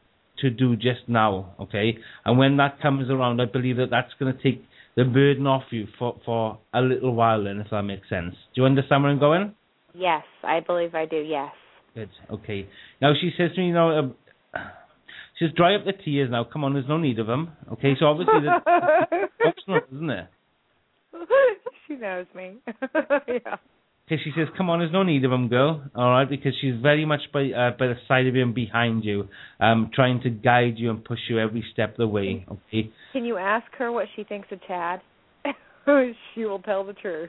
C: do just now, okay? And when that comes around, I believe that that's going to take the burden off you for a little while then, if that makes sense. Do you understand where I'm going?
E: Yes, I believe I do, yes. Good,
C: okay. Now she says to me, you know, she says, dry up the tears now. Come on, there's no need of them. Okay, so obviously that's optional, isn't it?
E: She knows me. Yeah.
C: Okay, she says, come on, there's no need of them, girl. All right, because she's very much by the side of you and behind you, trying to guide you and push you every step of the way. Okay.
E: Can you ask her what she thinks of Chad? She will tell the truth.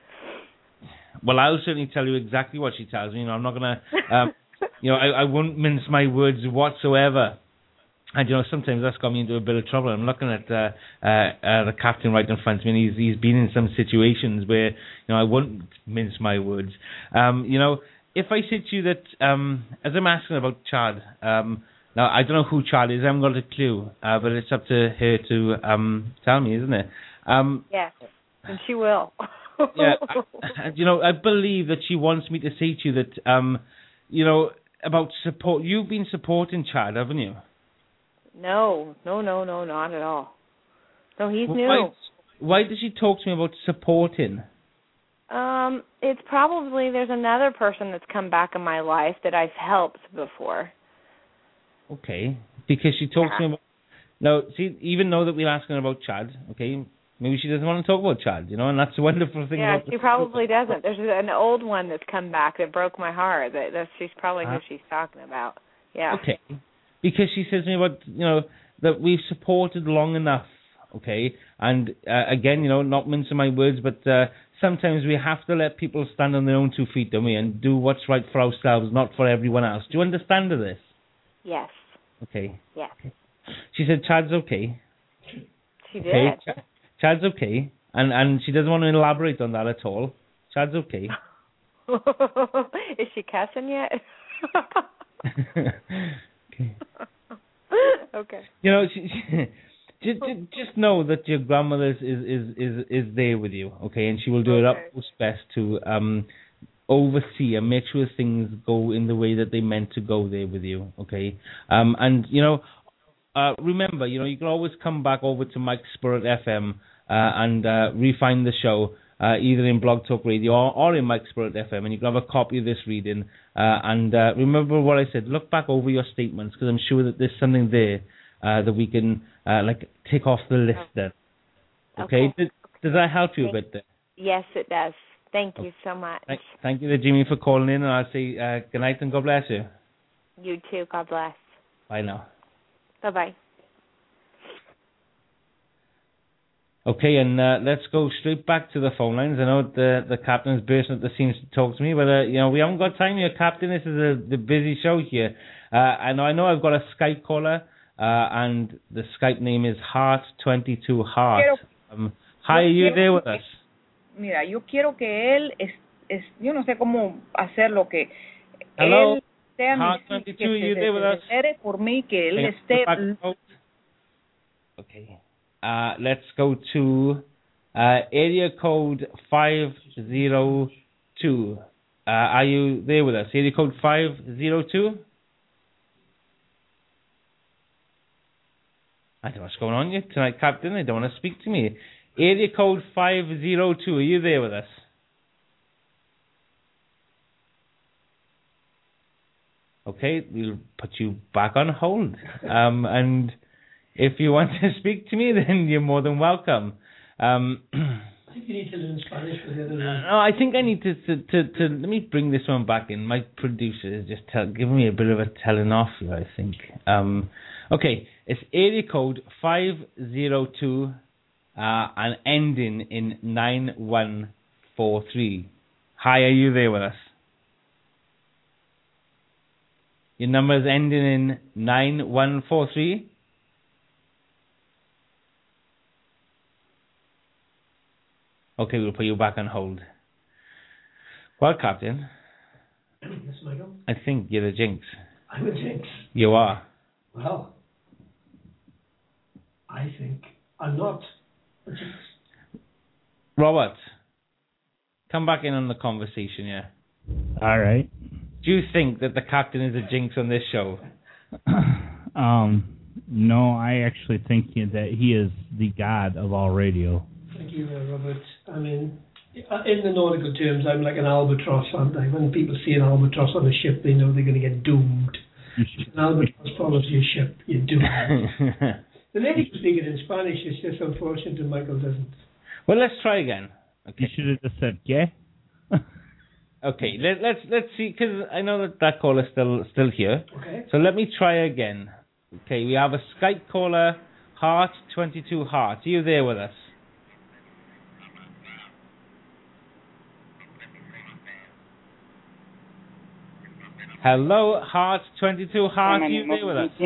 C: Well, I'll certainly tell you exactly what she tells me. You know, I'm not going to, you know, I won't mince my words whatsoever. And, you know, sometimes that's got me into a bit of trouble. I'm looking at the captain right in front of me, and he's been in some situations where, you know, I won't mince my words. You know, if I said to you that, as I'm asking about Chad, now, I don't know who Chad is. I haven't got a clue, but it's up to her to tell me, isn't it?
E: Yes, and she will.
C: Yeah, you know, I believe that she wants me to say to you that, you know, about support. You've been supporting Chad, haven't you?
E: No, not at all. No, he's new.
C: Why does she talk to me about supporting?
E: It's probably there's another person that's come back in my life that I've helped before.
C: Okay, because she talks to me about... Now, see, even though that we're asking about Chad, okay, maybe she doesn't want to talk about Chad, and that's the wonderful thing about...
E: Yeah, she probably doesn't. There's an old one that's come back that broke my heart. She's probably who she's talking about. Yeah.
C: Okay, because she says to me about, that we've supported long enough, okay, and again, not mincing my words, but sometimes we have to let people stand on their own 2 feet, don't we, and do what's right for ourselves, not for everyone else. Do you understand this?
E: Yes.
C: Okay.
E: Yes.
C: Okay. She said Chad's okay.
E: She did.
C: Okay. Chad's okay, and she doesn't want to elaborate on that at all. Chad's okay.
E: Is she cussing yet?
C: Okay.
E: Okay.
C: Just know that your grandmother is there with you, okay, and she will do her utmost best to oversee and make sure things go in the way that they meant to go there with you, okay. And remember, you can always come back over to Mike's Spirit FM and re-find the show either in Blog Talk Radio or in Mike's Spirit FM, and you can have a copy of this reading. And remember what I said. Look back over your statements, because I'm sure that there's something there that we can take off the list then. Okay? Does that help you a bit there?
E: Yes, it does. Thank you so much.
C: Thank you, Jimmy, for calling in, and I'll say good night and God bless you.
E: You too. God bless.
C: Bye now.
E: Bye-bye.
C: Okay, and let's go straight back to the phone lines. I know the captain's bursting at the seams to talk to me, but we haven't got time here, Captain. This is the busy show here. I know I've got a Skype caller, and the Skype name is Heart22 Heart. Hi, are you there with us?
F: Mira, yo quiero que él yo no sé cómo hacerlo, que
C: Hello?
F: él sea
C: Heart22, you there with us?
F: Por mí, que él esté.
C: Okay. Let's go to area code 502. Are you there with us? Area code 502? I don't know what's going on here tonight, Captain. They don't want to speak to me. Area code 502. Are you there with us? Okay, we'll put you back on hold. And if you want to speak to me, then you're more than welcome.
B: I think you need to learn Spanish for the other one.
C: No, I think I need to let me bring this one back in. My producer is just giving me a bit of a telling off here, I think. Okay, it's area code 502 and ending in 9143. Hi, are you there with us? Your number is ending in 9143. Okay, we'll put you back on hold. Well, Captain.
B: Yes, Michael?
C: I think you're the jinx.
B: I'm a jinx.
C: You are.
B: Well, I think I'm not a jinx.
C: Robert, come back in on the conversation, yeah.
A: All right.
C: Do you think that the captain is a jinx on this show?
A: No, I actually think that he is the god of all radio.
B: Thank you, Robert. I mean, in the nautical terms, I'm like an albatross, aren't I? When people see an albatross on a ship, they know they're going to get doomed. If an albatross follows your ship, you're doomed. The lady can speak it in Spanish. It's just unfortunate that Michael doesn't.
C: Well, let's try again. Okay.
A: You should have just said, yeah.
C: Okay, let's see, because I know that caller's still here.
B: Okay.
C: So let me try again. Okay, we have a Skype caller, Heart22 Heart. Are you there with us? Hello, Heart22 Heart. Are you there with us?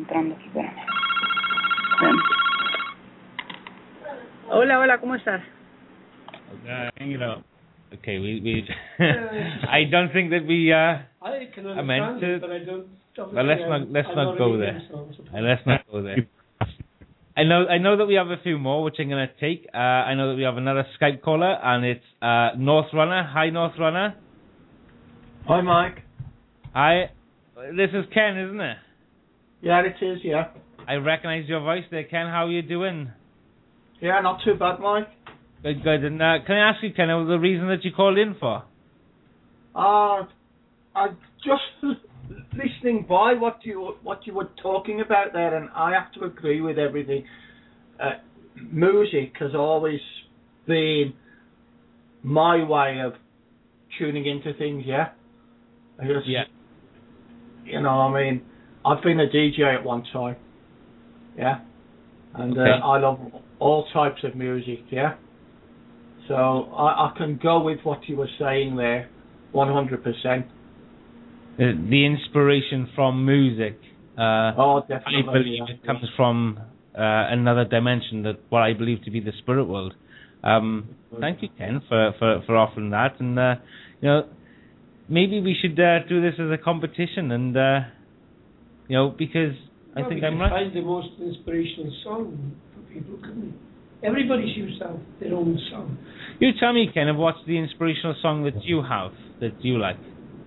F: Hola, ¿cómo estás?
C: Okay, hang it up. Okay, we I don't think that we
B: I can understand
C: meant to,
B: it, but I don't.
C: Well, let's not go there. Let's not go there. I know that we have a few more, which I'm going to take. I know that we have another Skype caller, and it's North Runner. Hi, North Runner.
G: Hi, Mike.
C: Hi. This is Ken, isn't it?
G: Yeah, it is, yeah.
C: I recognise your voice there, Ken. How are you doing?
G: Yeah, not too bad, Mike.
C: Good, good. And can I ask you, Ken, the reason that you called in for?
G: I just listening by what you were talking about there, and I have to agree with everything. Music has always been my way of tuning into things, yeah?
C: Yeah.
G: You know, I mean, I've been a DJ at one time, yeah? And
C: Okay.
G: I love all types of music, yeah? So I can go with what you were saying there, 100%.
C: The inspiration from music.
G: Oh, definitely.
C: I believe it comes from another dimension, that what I believe to be the spirit world. Thank you, Ken, for offering that. And you know, maybe we should do this as a competition, and you know, because I think I'm right.
B: Find the most inspirational song for people, couldn't we? Everybody should have their own song.
C: You tell me, Ken, of what's the inspirational song that you have that you like?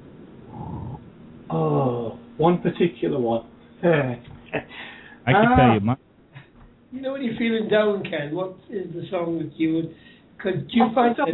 G: Oh, one particular one.
A: I can tell you mine.
B: You know, when you're feeling down, Ken, what is the song that you would... Could you
G: Off
B: find
G: the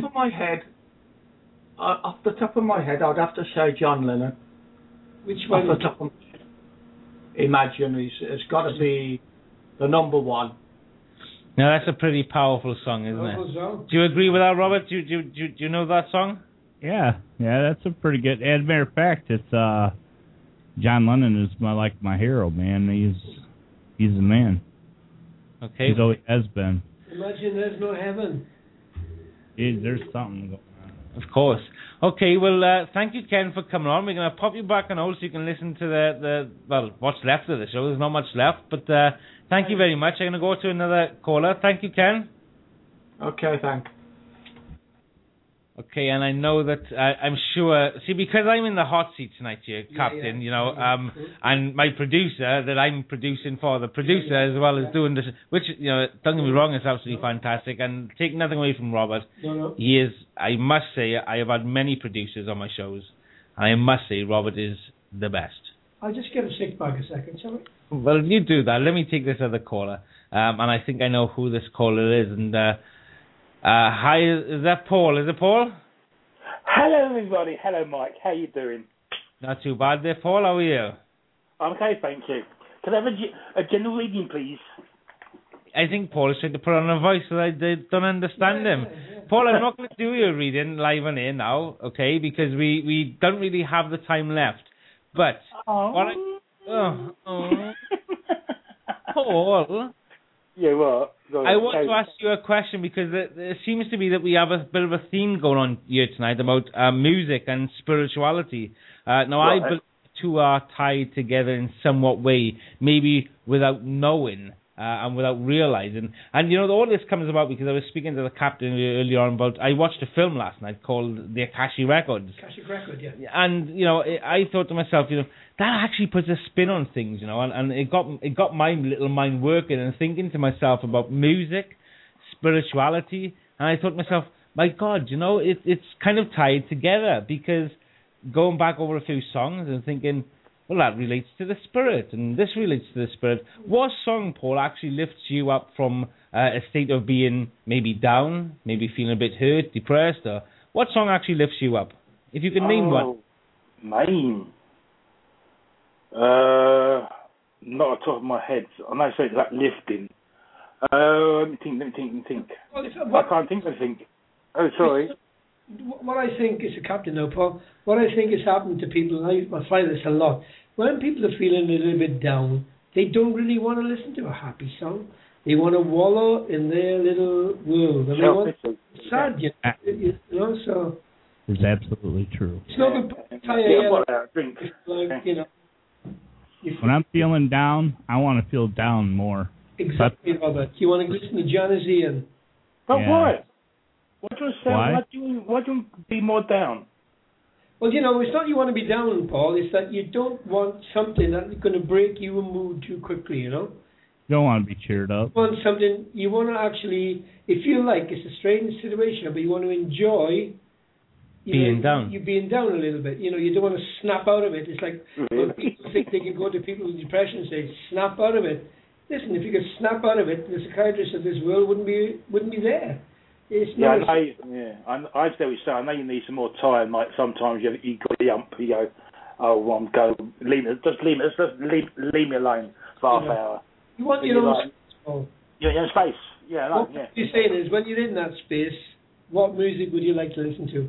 G: top of my head, I'd have to say John Lennon.
B: Which one?
G: Off the top of my head. Imagine, it's got to be the number one.
C: Now that's a pretty powerful song, isn't it?
B: Song?
C: Do you agree with that, Robert? Do you know that song?
A: Yeah, that's a pretty good. As a matter of fact, it's John Lennon is my hero, man. He's the man.
C: Okay.
A: He's always has been.
B: Imagine there's no heaven.
A: There's something going on.
C: Of course. Okay, well, thank you, Ken, for coming on. We're going to pop you back on hold so you can listen to the what's left of the show. There's not much left, but thank you very much. I'm going to go to another caller. Thank you, Ken.
G: Okay, thanks.
C: Okay, and I know that I'm sure. See, because I'm in the hot seat tonight, here, Captain. You know, and my producer that I'm producing for, the producer as well as doing this, which don't get me wrong, is absolutely fantastic. And take nothing away from Robert.
B: No.
C: He is. I must say, I have had many producers on my shows, and I must say, Robert is the best.
B: I'll just get a sick bag a second, shall we?
C: Well, you do that. Let me take this other caller, and I think I know who this caller is. And hi, is that Paul? Is it Paul?
H: Hello, everybody. Hello, Mike. How you doing?
C: Not too bad there, Paul. How are you?
H: I'm okay, thank you. Can I have a general reading, please?
C: I think Paul is trying to put on a voice so they don't understand him. Yeah. Paul, I'm not going to do your reading live on air now, okay, because we don't really have the time left. But Paul.
H: Yeah, what?
C: I want to ask you a question because it seems to be that we have a bit of a theme going on here tonight about music and spirituality. Now, I believe the two are tied together in somewhat way, maybe without knowing and without realizing. And, all this comes about because I was speaking to the captain earlier on about, I watched a film last night called The Akashic Records.
B: Akashic Record, yeah.
C: And, I thought to myself, that actually puts a spin on things, and it got my little mind working and thinking to myself about music, spirituality, and I thought to myself, my God, it's kind of tied together, because going back over a few songs and thinking, well, that relates to the spirit, and this relates to the spirit. What song, Paul, actually lifts you up from a state of being maybe down, maybe feeling a bit hurt, depressed, or what song actually lifts you up? If you can name one.
H: Name? Not off the top of my head. I know it's like lifting. Let me think. Well, I can't think of anything. Oh, sorry.
B: What I think is a captain now, Paul, what I think has happened to people, and I find this a lot, when people are feeling a little bit down, they don't really want to listen to a happy song. They want to wallow in their little world. And they want sad, so...
A: It's absolutely true.
B: It's not a
H: drink.
B: When
A: I'm feeling down, I want to feel down more.
B: Exactly, Robert. You want to listen to Janis Ian.
H: But why? What do you say? Why do you be more down?
B: Well, it's not you want to be down, Paul. It's that you don't want something that's going to break your mood too quickly, You
A: don't want to be cheered up.
B: You want something, you want to actually, if you like, it's a strange situation, but you want to enjoy
C: being down.
B: You're being down a little bit. You know, you don't want to snap out of it. It's like when people think they can go to people with depression and say, snap out of it. Listen, if you could snap out of it, the psychiatrists of this world wouldn't be there. It's
H: I
B: not
H: understand what you're saying. I know you need some more time. Like sometimes you got a hump. You go, oh, I'm going. Leave me alone for half hour.
B: You want your own space.
H: You're in space. Yeah,
B: what you're saying is, when you're in that space, what music would you like to listen to?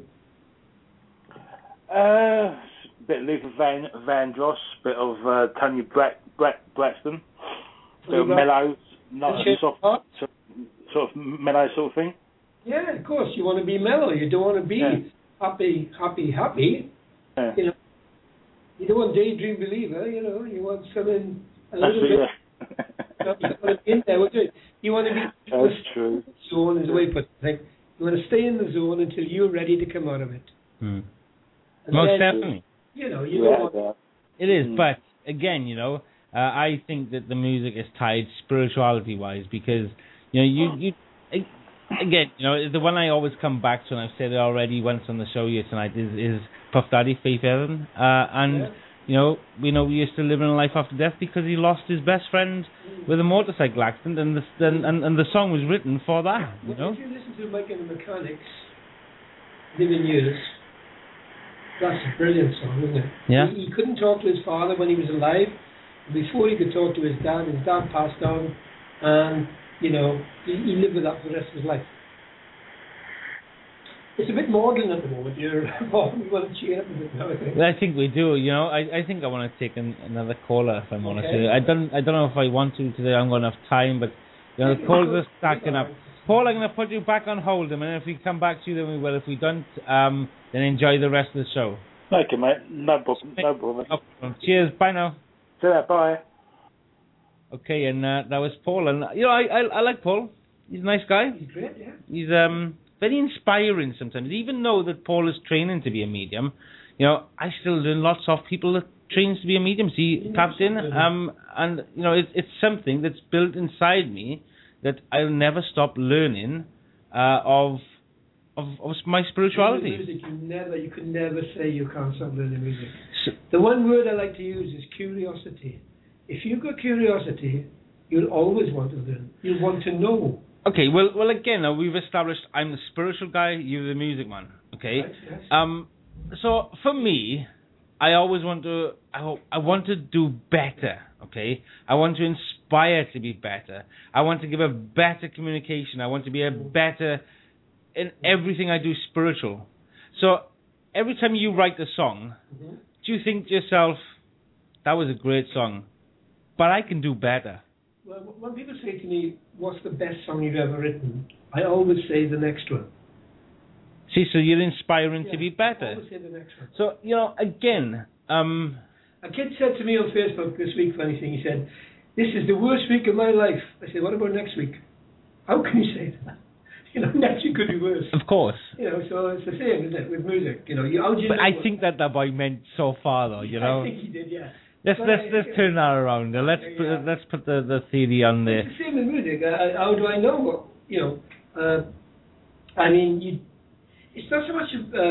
H: A bit of Luther Vandross, bit of Tony Braxton, bit of mellow, soft, sort of mellow sort of thing. Yeah,
B: of course. You want to be mellow. You don't want to be happy.
H: Yeah.
B: You know, you don't want Daydream Believer. You know, you want something a little bit. In there, you want to be.
H: That's true.
B: Zone is the way you put it. You want to stay in the zone until you're ready to come out of it.
C: Most definitely.
B: You know, you don't want.
C: It is, but again, you know, I think that the music is tied spirituality-wise because, you know, you again, you know, the one I always come back to, and I've said it already once on the show here tonight, is Puff Daddy, Faith Evans, and. You know, we used to live in a life after death because he lost his best friend with a motorcycle accident, and the song was written for that. You know.
B: If you listen to Mike and the Mechanics, Living Years, that's a brilliant song, isn't it?
C: Yeah.
B: He couldn't talk to his father when he was alive. Before he could talk to his dad passed on, and you know he lived with that for the rest of his life. It's a bit maudlin at the moment. We want to cheer up a bit now, I think.
C: I think we do. You know, I think I want to take another caller, if I'm honest with you. I don't know if I want to today. I'm going to have time, but you know, the calls are stacking up. Paul, I'm going to put you back on hold a minute. If we come back to you, then we will. If we don't, then enjoy the rest of the show.
H: Okay, mate. No problem.
C: Cheers. Bye now.
H: See you. Bye.
C: Okay, and that was Paul, and you know, I like Paul. He's a nice guy.
B: He's great, yeah.
C: He's very inspiring sometimes. Even though that Paul is training to be a medium, you know, I still learn lots of people that trains to be a medium. See, tapped in, and you know, it's something that's built inside me that I'll never stop learning of my spirituality.
B: Music, you could never say you can't stop learning music. The one word I like to use is curiosity. If you've got curiosity, you'll always want to learn. You'll want to know.
C: Okay, well, again, we've established I'm the spiritual guy, you're the music man. Okay,
B: right, yes.
C: So for me, I always want to do better. Okay, I want to inspire to be better. I want to give a better communication. I want to be a better in everything I do spiritual. So every time you write a song, do you think to yourself, that was a great song, but I can do better?
B: Well, when people say to me, what's the best song you've ever written, I always say the next one.
C: See, so you're inspiring to be better.
B: I always say the next one.
C: So, you know, again...
B: a kid said to me on Facebook this week, funny thing, he said, this is the worst week of my life. I said, what about next week? How can you say that? You know, next week could be worse.
C: Of course.
B: You know, so it's the same, isn't it, with music? You know,
C: but I think that boy meant so far, though, you know?
B: I think he did, yeah.
C: Let's turn that around. Let's put the theory on there.
B: It's the same with music. How do I know what, you know? I mean, it's not so much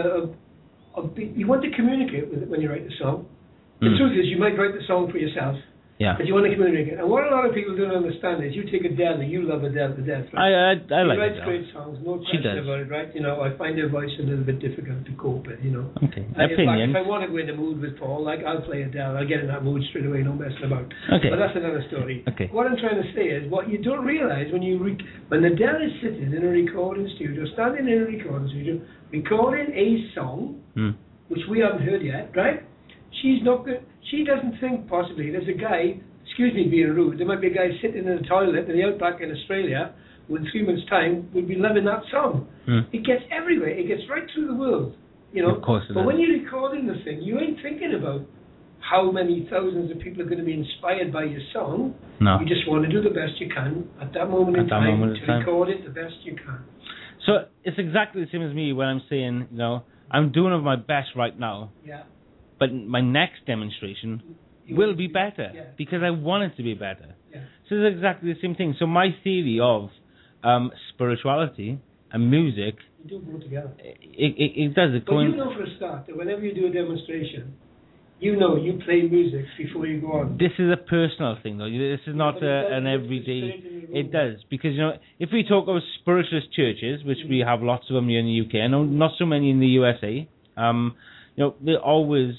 B: you want to communicate with it when you write the song. The truth is, you might write the song for yourself, but you want to communicate. And what a lot of people don't understand is, you take Adele, and you love Adele to death, right?
C: I like
B: Adele. She writes
C: Adele.
B: great songs, no question about it, right? You know, I find her voice a little bit difficult to cope with, you know.
C: Okay.
B: If I want to go in the mood with Paul, like, I'll play Adele, I'll get in that mood straight away, no messing about.
C: Okay.
B: But that's another story.
C: Okay.
B: What I'm trying to say is, what you don't realize when Adele is sitting in a recording studio, standing in a recording studio, recording a song, which we haven't heard yet, right? She doesn't think possibly there's a guy, excuse me being rude, there might be a guy sitting in a toilet in the outback in Australia who in 3 months' time would be loving that song. It gets everywhere. It gets right through the world. You know?
C: Of course it
B: But
C: is.
B: when you're recording the thing, you ain't thinking about how many thousands of people are going to be inspired by your song.
C: No.
B: You just want to do the best you can at that moment in time to record it the best you can.
C: So it's exactly the same as me when I'm saying, you know, I'm doing my best right now.
B: Yeah.
C: But my next demonstration will be better because I want it to be better.
B: Yeah.
C: So it's exactly the same thing. So my theory of spirituality and music
B: They do go together.
C: It does.
B: But you know for a start that whenever you do a demonstration, you know you play music before you go on.
C: This is a personal thing, though. This is not an everyday. It does, because if we talk about spiritualist churches, which we have lots of them here in the UK, I know not so many in the USA. They're always,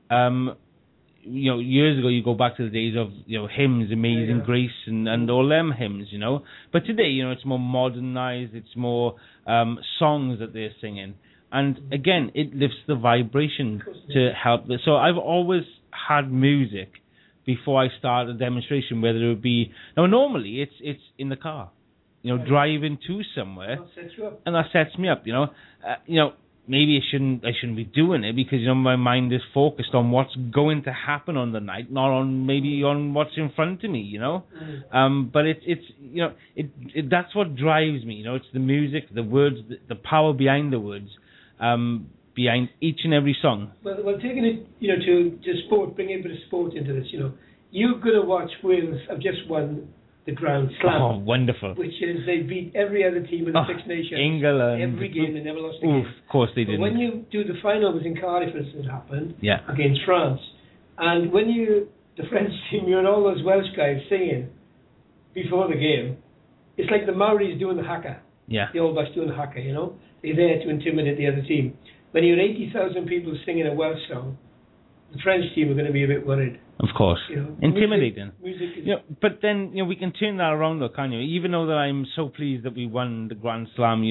C: years ago you go back to the days of hymns, Amazing Grace, and all them hymns, But today, it's more modernized. It's more songs that they're singing. And again, it lifts the vibration to help. So I've always had music before I start a demonstration, whether it would be normally it's in the car, driving to somewhere, and that sets me up. Maybe I shouldn't be doing it because my mind is focused on what's going to happen on the night, not on what's in front of me. But it's that's what drives me. It's the music, the words, the power behind the words. Behind each and every song.
B: Well, taking it, to sport, bringing a bit of sport into this, you're going to watch Wales have just won the Grand Slam.
C: Oh, wonderful.
B: Which is they beat every other team in the Six Nations.
C: England.
B: Every game, they never lost a game.
C: Of course they didn't.
B: When you do the final, was in Cardiff, as it happened,
C: yeah,
B: against France. And when the French team, you're all those Welsh guys singing before the game. It's like the Maoris doing the haka.
C: Yeah.
B: The All Blacks doing the haka, They're there to intimidate the other team. When you're 80,000 people singing a Welsh song, the French team are going to be a bit worried.
C: Of course. Intimidating.
B: Music is
C: but then, we can turn that around though, can't you? Even though that I'm so pleased that we won the Grand Slam,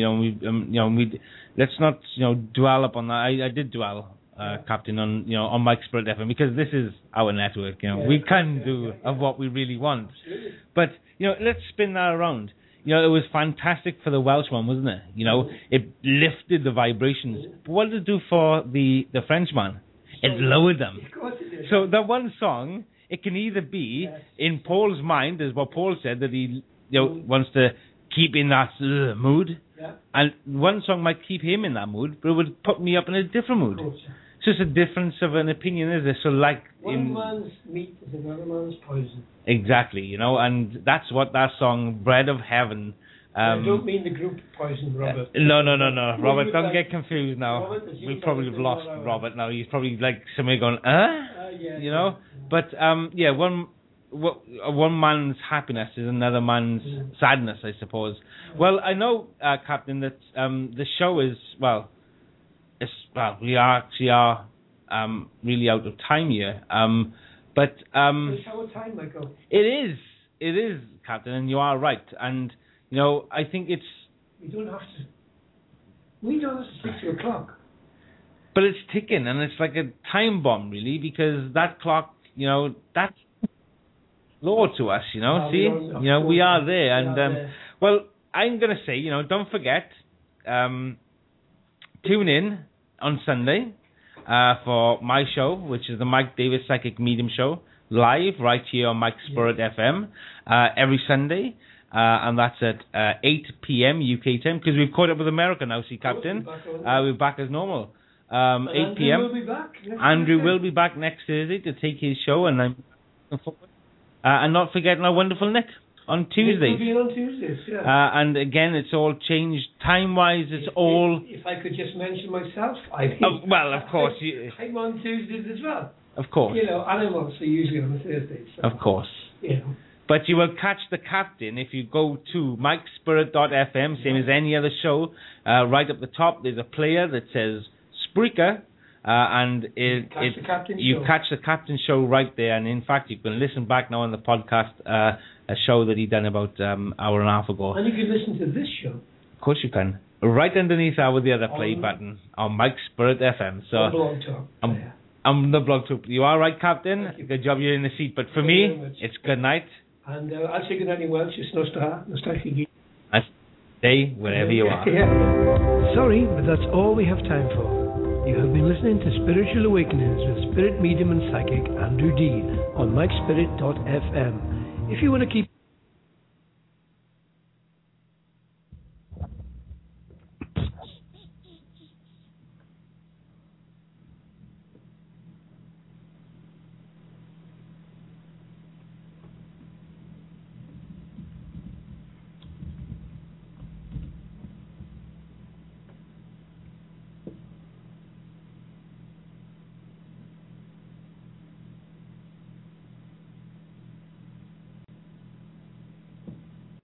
C: let's not, dwell upon that. I did dwell, Captain, on Mike Spirit FM, because this is our network, we can do of what we really want.
B: Absolutely.
C: But, let's spin that around. It was fantastic for the Welshman, wasn't it? It lifted the vibrations. But what did it do for the Frenchman? It lowered them.
B: Of course it did.
C: So that one song, it can either be in Paul's mind, as what Paul said, that he wants to keep in that mood, and one song might keep him in that mood, but it would put me up in a different mood. So it's a difference of an opinion, is it? So like
B: one man's meat is another man's poison.
C: Exactly, and that's what that song, Bread of Heaven.
B: I don't mean the group Poison, Robert.
C: No. Robert, don't get confused now. We probably have lost Robert now. He's probably like somebody going,
B: yeah.
C: But one man's happiness is another man's sadness, I suppose. Well, I know, Captain, that the show is we actually are really out of time here. But
B: it's our time, Michael.
C: It is, Captain, and you are right. And I think it's.
B: We don't have to stick to a clock.
C: But it's ticking, and it's like a time bomb, really, because that clock, that's law to us, See, we are there, and well, I'm gonna say, don't forget, tune in on Sunday for my show, which is the Mike Davis Psychic Medium Show, live right here on Mike Spirit FM every Sunday. And that's at 8 p.m. UK time, because we've caught up with America now, see, Captain. We're back as normal. 8 p.m. Andrew will be back next Thursday to take his show, and I'm looking forward. And not forgetting our wonderful Nick on Tuesdays.
B: Nick will be on Tuesdays, yeah.
C: And again, it's all changed time-wise. All.
B: If I could just mention myself,
C: well, of course.
B: I'm on Tuesdays as well.
C: Of course.
B: Animals are usually on a Thursday. So,
C: of course. But you will catch the Captain if you go to MikeSpirit.fm, same as any other show. Right up the top, there's a player that says Spreaker, and you catch the Captain show right there. And in fact, you can listen back now on the podcast, a show that he done about hour and a half ago.
B: And you can listen to this show.
C: Of course you can. Right underneath the other play button on Mike Spirit FM. So
B: Blog Talk.
C: I'm the Blog Talk. You are right, Captain. Good job you're in the seat. But for me, it's good night.
B: And I'll say good night in Welsh. It's nostalgic.
C: And stay wherever you are.
B: Sorry, but that's all we have time for. You have been listening to Spiritual Awakenings with Spirit Medium and Psychic Andrew Dean on MikeSpirit.fm. If you want to keep